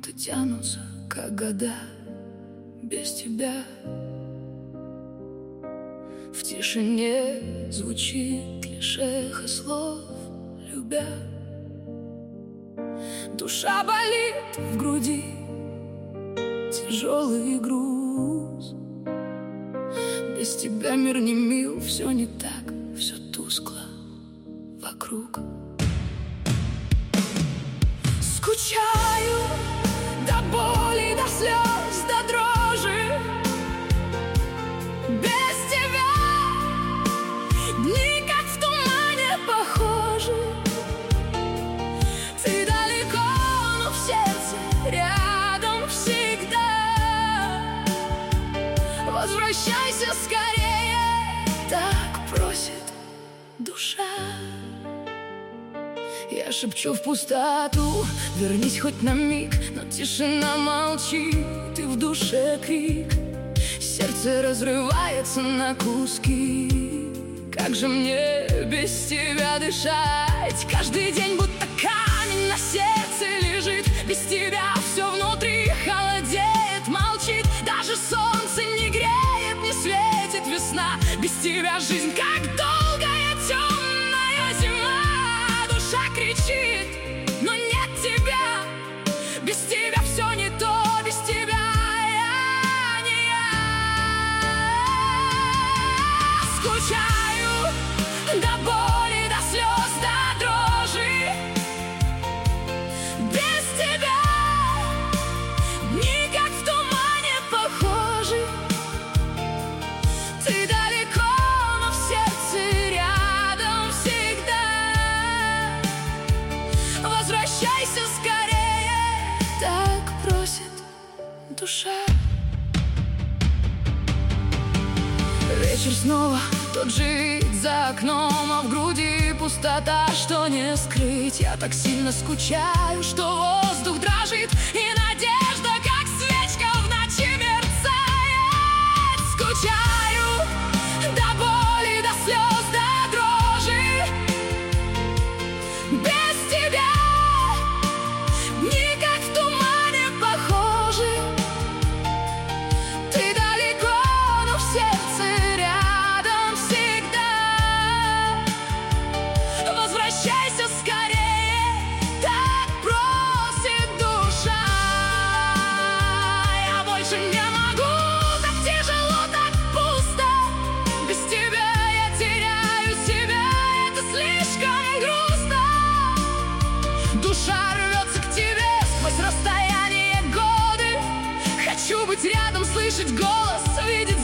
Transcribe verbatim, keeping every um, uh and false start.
Минуты тянутся, как года, без тебя. В тишине звучит лишь эхо слов, любя. Душа болит в груди, тяжелый груз. Без тебя мир не мил, все не так, все тускло вокруг. Скучаю до боли, до слез, до дрожи. Без тебя дни как в тумане похожи. Ты далеко, но в сердце рядом всегда. Возвращайся скорее, так просит душа. Я шепчу в пустоту, вернись хоть на миг, но тишина молчит, и в душе крик. Сердце разрывается на куски. Как же мне без тебя дышать? Каждый день будто камень на сердце лежит. Без тебя все внутри холодеет, молчит. Даже солнце не греет, не светит весна. Без тебя жизнь как долгая темная зима. Душа кричит, но нет тебя. Без тебя все не то, без тебя я не я. Скучаю до боли, до слез, до дрожи. Без тебя дни как в тумане похожи. Ты далеко, но в сердце рядом всегда. Возвращайся скорее, так просит душа. Вечер снова тот же вид за окном, а в груди пустота, что не скрыть. Я так сильно скучаю, что воздух дрожит, и надежда, как свечка в ночи, мерцает. Скучаю до боли, до слез, до дрожи. Без тебя дни как в тумане похожи. Ты далеко, но в сердце рядом всегда. Возвращайся скорее, так просит душа. Я больше не могу, так тяжело, так пусто. Без тебя я теряю себя, это слишком грустно. Душа рвется к тебе сквозь расстояние, годы. Хочу быть рядом, слышать голос, видеть